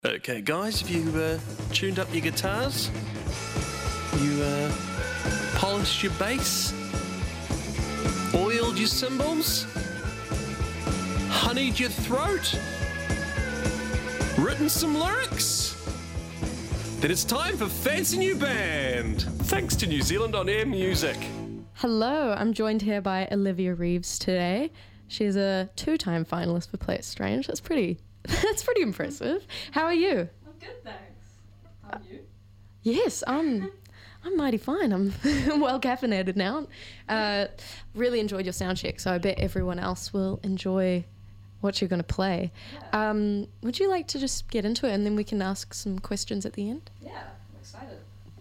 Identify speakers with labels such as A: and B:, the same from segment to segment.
A: Okay, guys, have you tuned up your guitars? You polished your bass? Oiled your cymbals? Honeyed your throat? Written some lyrics? Then it's time for Fancy New Band, thanks to New Zealand On Air Music.
B: Hello, I'm joined here by Olivia Reeves today. She's a 2-time finalist for Play It Strange. That's pretty impressive. How are you?
C: I'm good, thanks. How are you?
B: Yes, I'm mighty fine. I'm well caffeinated now. Really enjoyed your sound check, so I bet everyone else will enjoy what you're going to play.
C: Yeah.
B: Would you like to just get into it and then we can ask some questions at the end?
C: Yeah, I'm excited.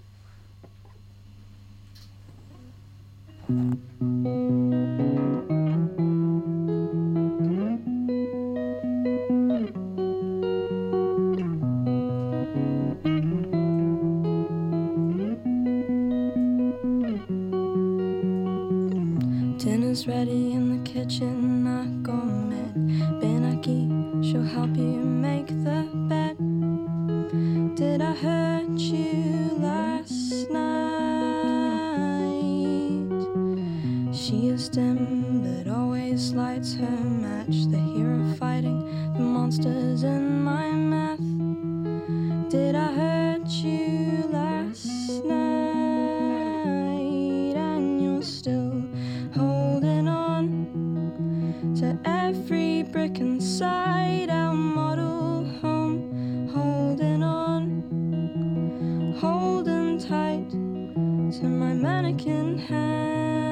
D: Dinner's ready in the kitchen, I gourmet. Benaki, she'll help you make the bed. Did I hurt you last night? She is dim, but always lights her match. The hero fighting the monsters in my math. Did I hurt you last night? And you're still holding on to every brick inside our model home, holding on, holding tight to my mannequin hand.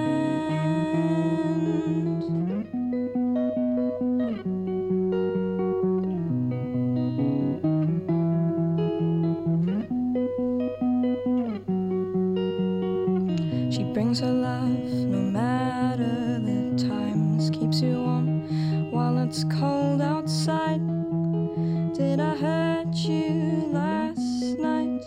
D: She brings her love no matter the times, keeps you warm while it's cold outside. Did I hurt you last night?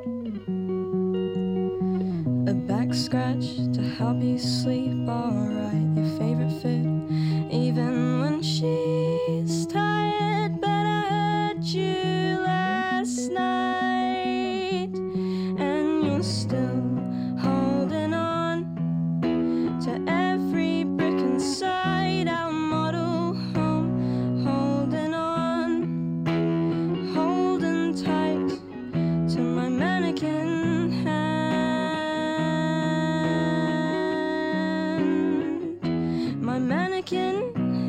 D: A back scratch to help you sleep alright. Your favorite food, even when she's tired. But I hurt you last night, and you're still holding on to every brick inside our model home, holding on, holding tight to my mannequin hand, my mannequin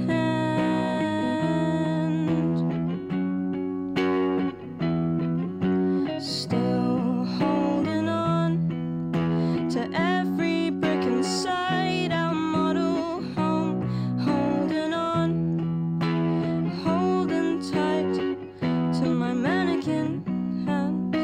D: hand, still holding on to every brick inside our model home, holding on, holding tight to my mannequin hands.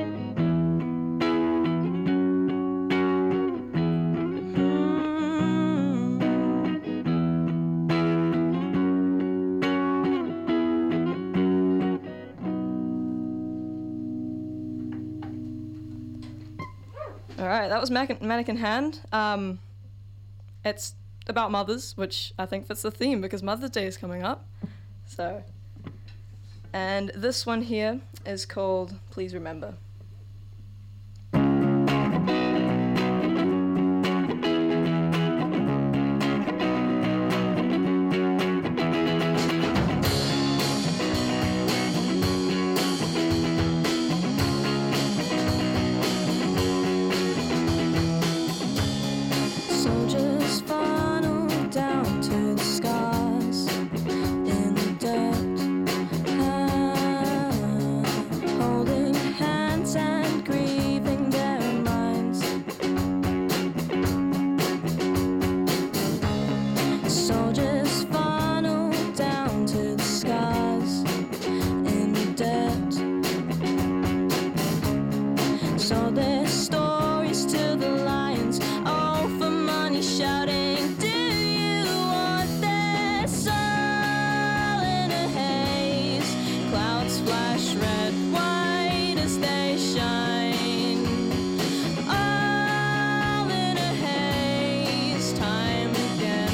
C: All right, that was Mannequin Hand. It's about mothers, which I think fits the theme because Mother's Day is coming up. So, and this one here is called Please Remember.
D: Soldiers funnel down to the scars in the dirt, holding hands and grieving their minds. Soldiers funnel down to the scars in the dirt, so their stories to the lions, all for money, shouting, do you want this? All in a haze, clouds flash red, white as they shine. All in a haze, time again.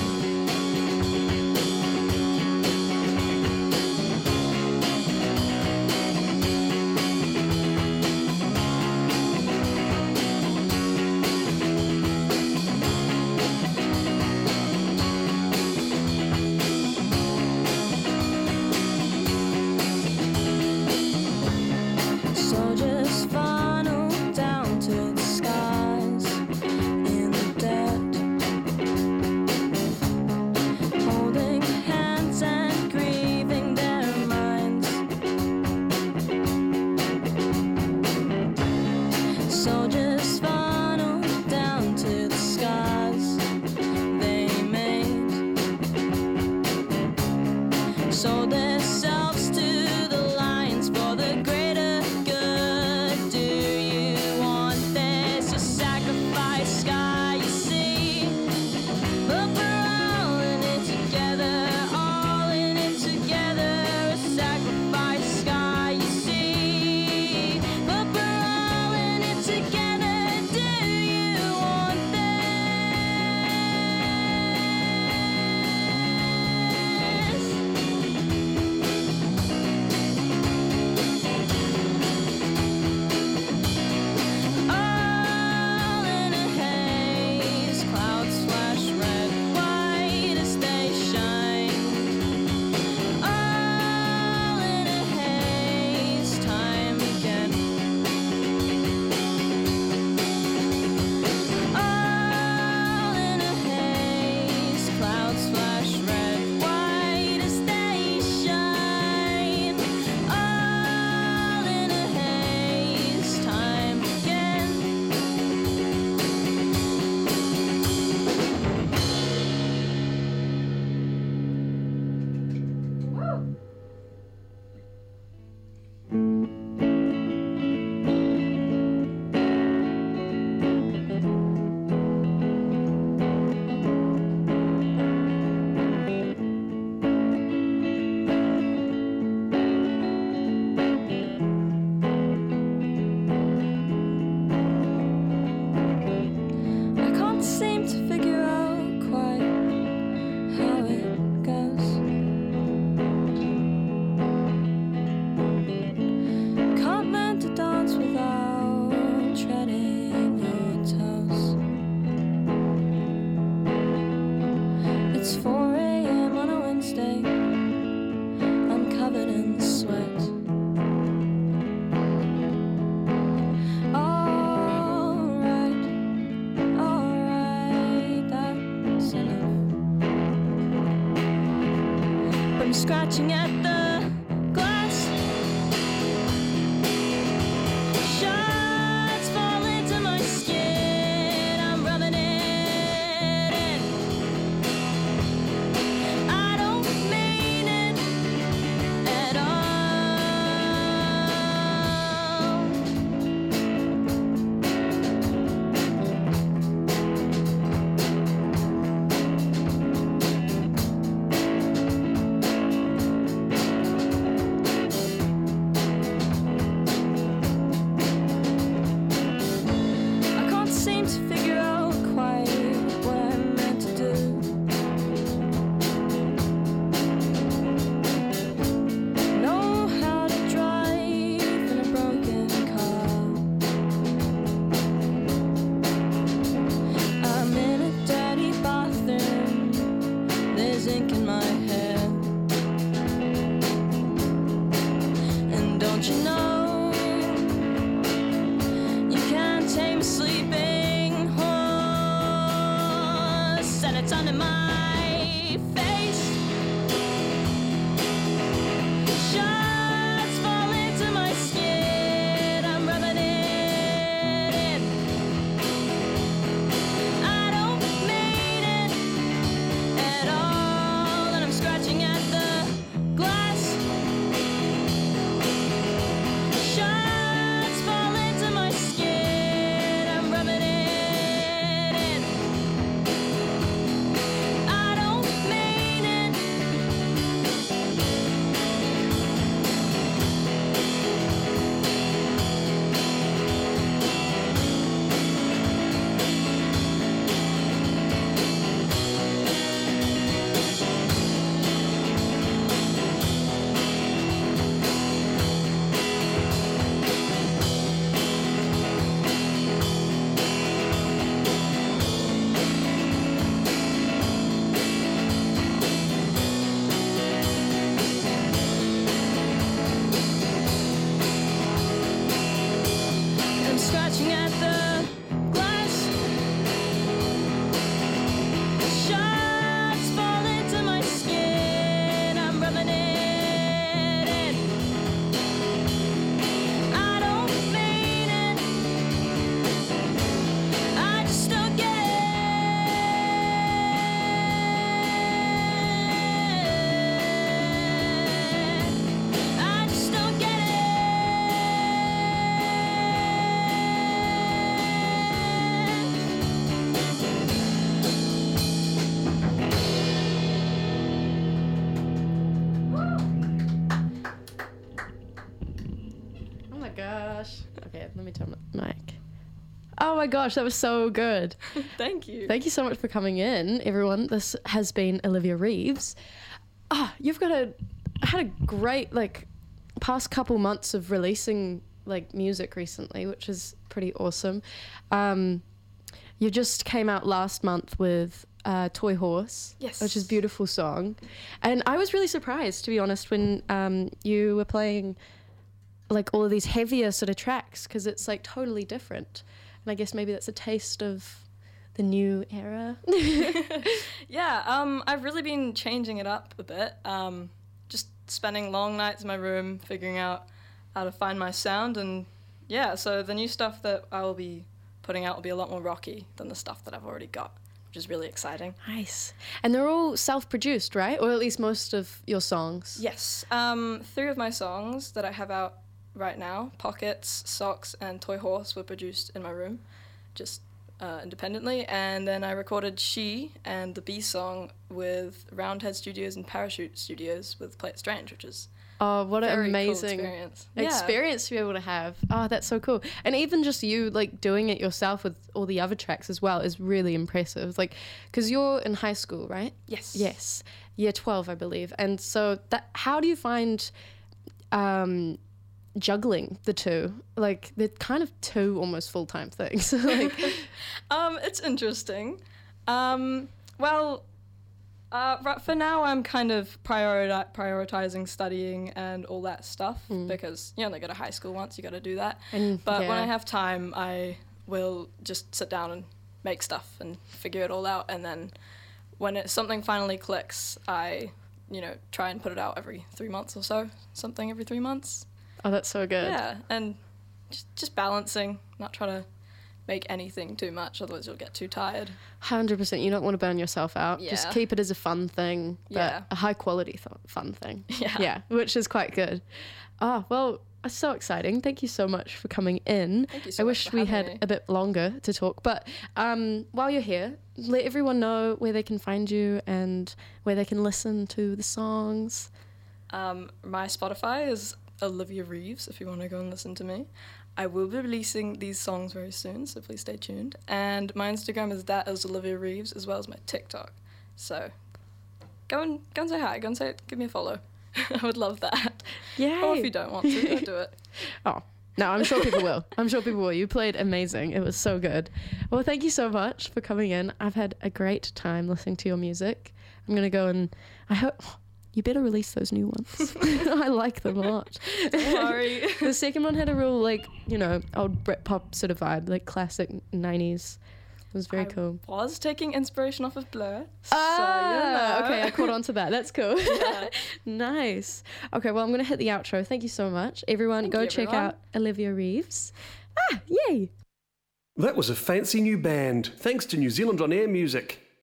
B: my gosh. Okay, let me turn the mic. Oh my gosh, that was so good.
C: Thank you.
B: Thank you so much for coming in, everyone. This has been Olivia Reeves. You've had a great past couple months of releasing music recently, which is pretty awesome. You just came out last month with Toy Horse,
C: Yes.
B: which is a beautiful song. And I was really surprised, to be honest, when you were playing all of these heavier sort of tracks, because it's totally different. And I guess maybe that's a taste of the new era.
C: Yeah, I've really been changing it up a bit. Just spending long nights in my room figuring out how to find my sound, and yeah, so the new stuff that I will be putting out will be a lot more rocky than the stuff that I've already got, which is really exciting.
B: Nice. And they're all self-produced, right? Or at least most of your songs.
C: Yes, 3 of my songs that I have out right now, Pockets, Socks, and Toy Horse, were produced in my room, just independently, and then I recorded She and the B song with Roundhead Studios and Parachute Studios with Play It Strange, which is
B: Oh, what an
C: very
B: amazing
C: cool experience.
B: experience to be able to have. Oh, that's so cool. And even just you doing it yourself with all the other tracks as well is really impressive. Because you're in high school, right?
C: Yes.
B: Yes. Year 12, I believe. And so how do you find juggling the two? They're kind of two almost full-time things.
C: It's interesting. Well, for now I'm kind of prioritizing studying and all that stuff because you only go to high school once, you got to do that. But when I have time, I will just sit down and make stuff and figure it all out. And then when something finally clicks, I, try and put it out every 3 months or so, something every 3 months.
B: Oh, that's so good.
C: Yeah, and just balancing, not trying to make anything too much, otherwise you'll get too tired.
B: 100%. You don't want to burn yourself out.
C: Yeah.
B: Just keep it as a fun thing, but
C: Yeah.
B: a high quality fun thing.
C: Yeah.
B: Yeah, which is quite good. Oh, well, that's so exciting. Thank you so much for coming in.
C: Thank you so
B: I
C: much
B: wish
C: for
B: we
C: having
B: had
C: me.
B: a bit longer to talk, but while you're here, let everyone know where they can find you and where they can listen to the songs.
C: My Spotify is Olivia Reeves, if you want to go and listen to me. I will be releasing these songs very soon, so please stay tuned. And my Instagram is Olivia Reeves, as well as my TikTok. So go and say hi, give me a follow. I would love that.
B: Yay.
C: Or if you don't want to, don't do it.
B: Oh, no, I'm sure people will. I'm sure people will. You played amazing. It was so good. Well, thank you so much for coming in. I've had a great time listening to your music. I'm going to go and I hope... You better release those new ones. I like them a lot.
C: Don't worry.
B: The second one had a real, old Britpop sort of vibe, classic 90s. It was very cool.
C: I was taking inspiration off of Blur.
B: Okay, I caught on to that. That's cool.
C: Yeah.
B: Nice. Okay, well, I'm going to hit the outro. Thank you so much. Everyone,
C: Thank
B: go
C: you,
B: check
C: everyone.
B: out Olivia Reeves. Yay.
A: That was a fancy new band, thanks to New Zealand On Air Music.